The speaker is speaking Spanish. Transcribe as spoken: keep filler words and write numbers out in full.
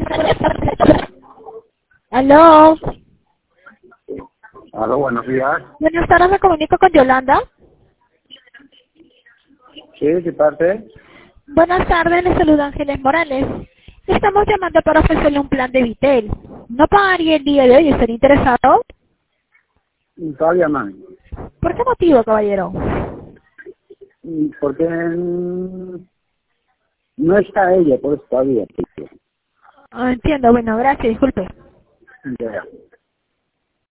Aló. Aló, buenos días. Buenas tardes, me comunico con Yolanda. Sí, ¿de qué parte? Buenas tardes, le saluda Ángeles Morales. Estamos llamando para ofrecerle un plan de Vitel. ¿No pagaría el día de hoy? ¿Estaría interesado? Todavía no. ¿Por qué motivo, caballero? Porque mm, no está ella, por eso todavía. Ah, entiendo, bueno, gracias, disculpe. Ya.